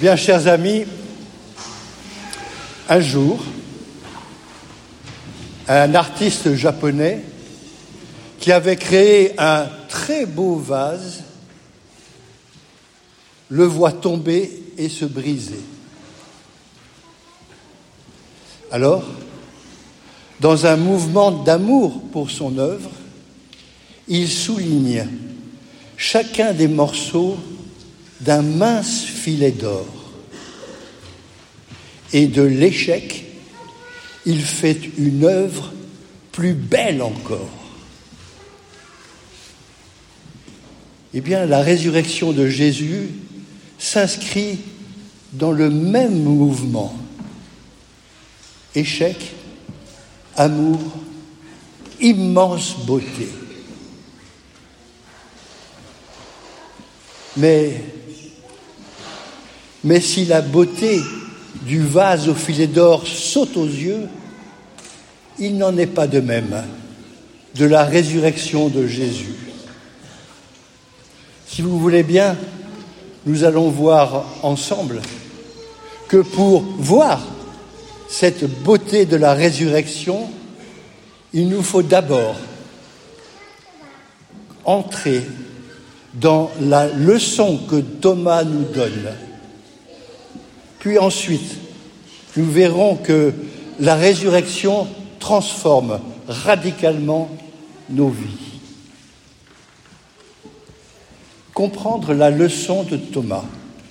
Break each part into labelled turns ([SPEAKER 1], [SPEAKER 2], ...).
[SPEAKER 1] Bien, chers amis, un jour, un artiste japonais qui avait créé un très beau vase le voit tomber et se briser. Alors, dans un mouvement d'amour pour son œuvre, il souligne chacun des morceaux d'un mince filet d'or. Et de l'échec, il fait une œuvre plus belle encore. Eh bien, la résurrection de Jésus s'inscrit dans le même mouvement. Échec, amour, immense beauté. Mais si la beauté du vase au filet d'or saute aux yeux, il n'en est pas de même de la résurrection de Jésus. Si vous voulez bien, nous allons voir ensemble que pour voir cette beauté de la résurrection, il nous faut d'abord entrer dans la leçon que Thomas nous donne. Puis ensuite, nous verrons que la résurrection transforme radicalement nos vies. Comprendre la leçon de Thomas.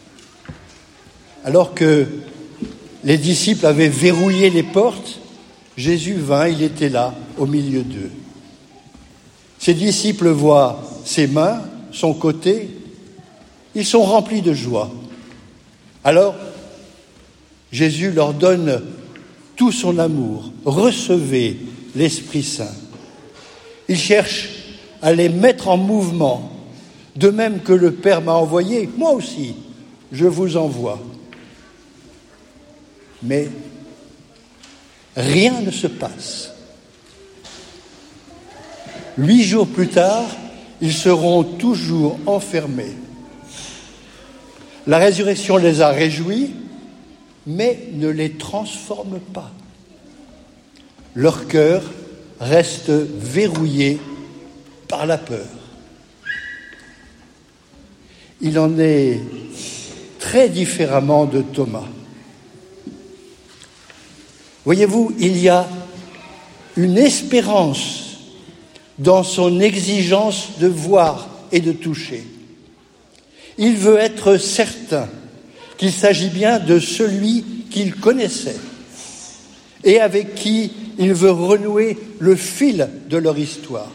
[SPEAKER 1] Alors que les disciples avaient verrouillé les portes, Jésus vint, il était là, au milieu d'eux. Ses disciples voient ses mains, son côté, ils sont remplis de joie. Alors, Jésus leur donne tout son amour. Recevez l'Esprit Saint. Il cherche à les mettre en mouvement, de même que le Père m'a envoyé, moi aussi, je vous envoie. Mais rien ne se passe. 8 jours plus tard, ils seront toujours enfermés. La résurrection les a réjouis, mais ne les transforme pas. Leur cœur reste verrouillé par la peur. Il en est très différemment de Thomas. Voyez-vous, il y a une espérance dans son exigence de voir et de toucher. Il veut être certain qu'il s'agit bien de celui qu'il connaissait et avec qui il veut renouer le fil de leur histoire.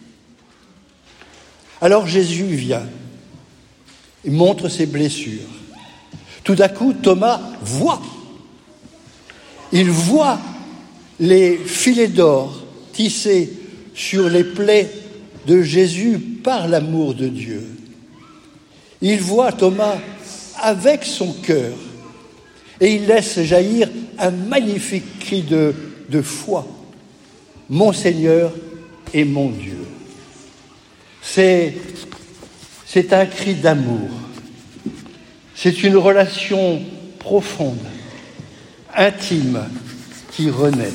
[SPEAKER 1] Alors Jésus vient, il montre ses blessures. Tout à coup, Thomas voit. Il voit les filets d'or tissés sur les plaies de Jésus par l'amour de Dieu. Il voit Thomas avec son cœur et il laisse jaillir un magnifique cri de foi. Mon Seigneur et mon Dieu. C'est un cri d'amour. C'est une relation profonde, intime, qui renaît.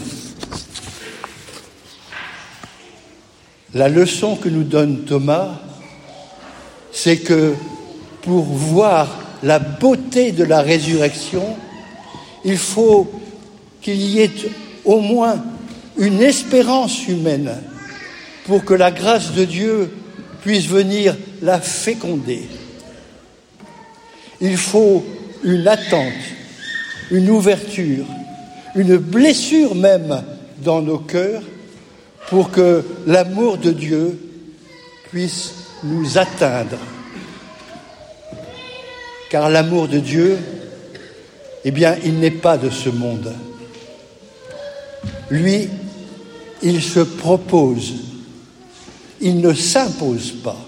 [SPEAKER 1] La leçon que nous donne Thomas, c'est que pour voir la beauté de la résurrection, il faut qu'il y ait au moins une espérance humaine pour que la grâce de Dieu puisse venir la féconder. Il faut une attente, une ouverture, une blessure même dans nos cœurs pour que l'amour de Dieu puisse nous atteindre. Car l'amour de Dieu, eh bien, il n'est pas de ce monde. Lui, il se propose, il ne s'impose pas.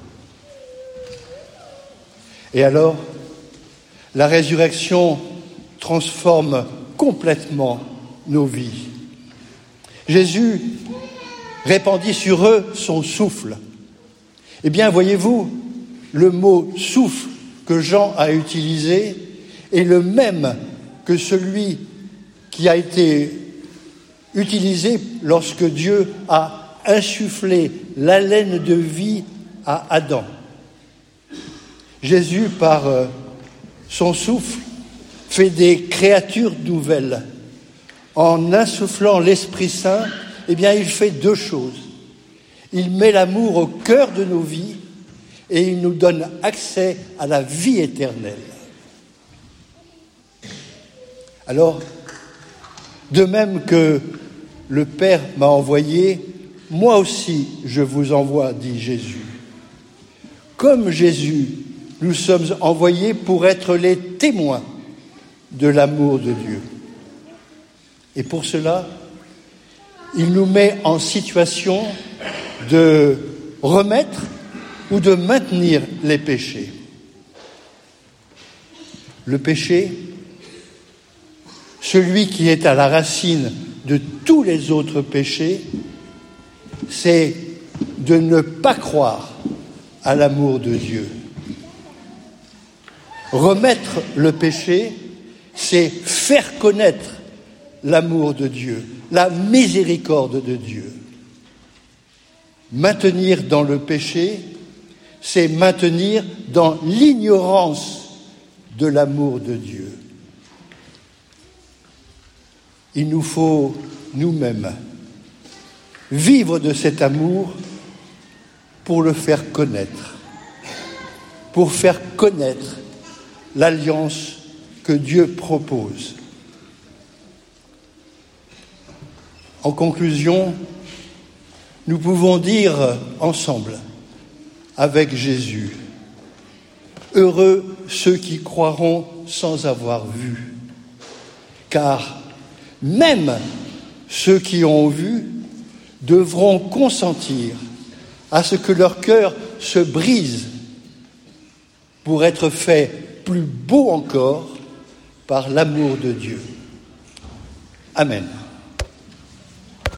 [SPEAKER 1] Et alors, la résurrection transforme complètement nos vies. Jésus répandit sur eux son souffle. Eh bien, voyez-vous, le mot souffle que Jean a utilisé est le même que celui qui a été utilisé lorsque Dieu a insufflé l'haleine de vie à Adam. Jésus, par son souffle, fait des créatures nouvelles. En insufflant l'Esprit Saint, eh bien, il fait deux choses. Il met l'amour au cœur de nos vies et il nous donne accès à la vie éternelle. Alors, de même que le Père m'a envoyé, moi aussi je vous envoie, dit Jésus. Comme Jésus, nous sommes envoyés pour être les témoins de l'amour de Dieu. Et pour cela, il nous met en situation de remettre ou de maintenir les péchés. Le péché, celui qui est à la racine de tous les autres péchés, c'est de ne pas croire à l'amour de Dieu. Remettre le péché, c'est faire connaître l'amour de Dieu, la miséricorde de Dieu. Maintenir dans le péché, c'est maintenir dans l'ignorance de l'amour de Dieu. Il nous faut nous-mêmes vivre de cet amour pour le faire connaître, pour faire connaître l'alliance que Dieu propose. En conclusion, nous pouvons dire ensemble, avec Jésus, « Heureux ceux qui croiront sans avoir vu, car même ceux qui ont vu devront consentir à ce que leur cœur se brise pour être fait plus beau encore par l'amour de Dieu. » Amen.